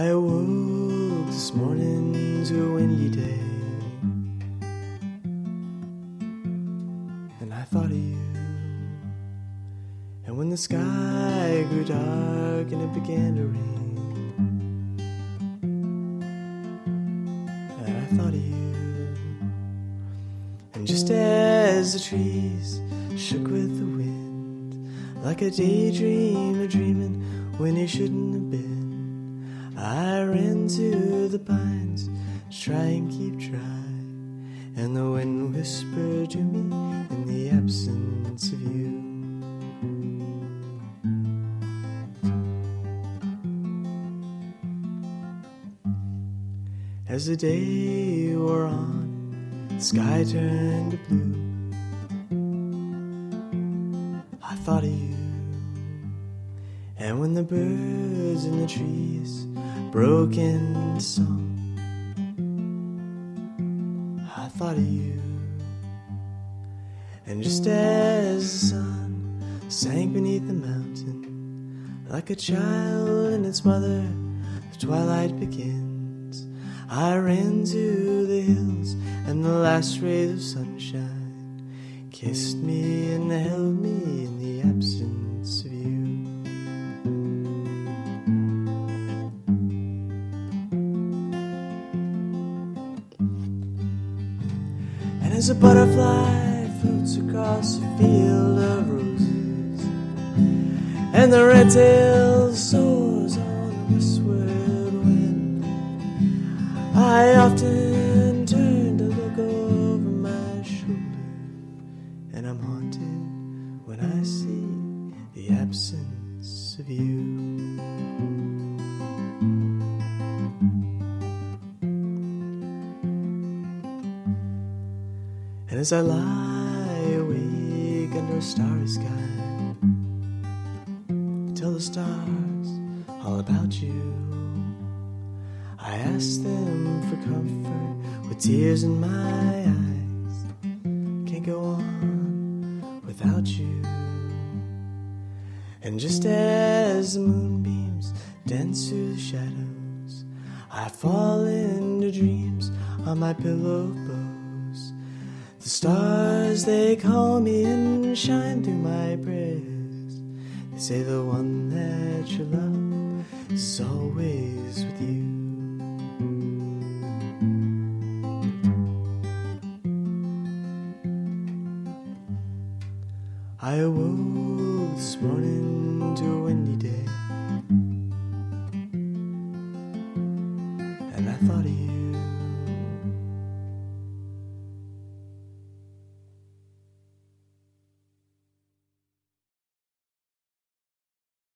I awoke this morning to a windy day, and I thought of you. And when the sky grew dark and it began to rain, and I thought of you. And just as the trees shook with the wind, like a daydreamer dreaming when he shouldn't have been, I ran to the pines to try and keep dry, and the wind whispered to me in the absence of you. As the day wore on, the sky turned to blue. I thought of you, and when the birds in the trees broke into song, I thought of you. And just as the sun sank beneath the mountain, like a child and its mother, the twilight begins. I ran to the hills, and the last rays of sunshine kissed me and held me in the absence of you. And as a butterfly floats across a field of roses, and the red tail soars on the westward wind, I often turn to look over my shoulder, and I'm haunted when I see the absence of you. And as I lie awake under a starry sky, I tell the stars all about you. I ask them for comfort with tears in my eyes. Can't go on without you. And just as the moonbeams dance through the shadows, I fall into dreams on my pillow of bows. The stars, they call me and shine through my prayers. They say the one that you love is always with you. I awoke this morning to a windy day, and I thought of you.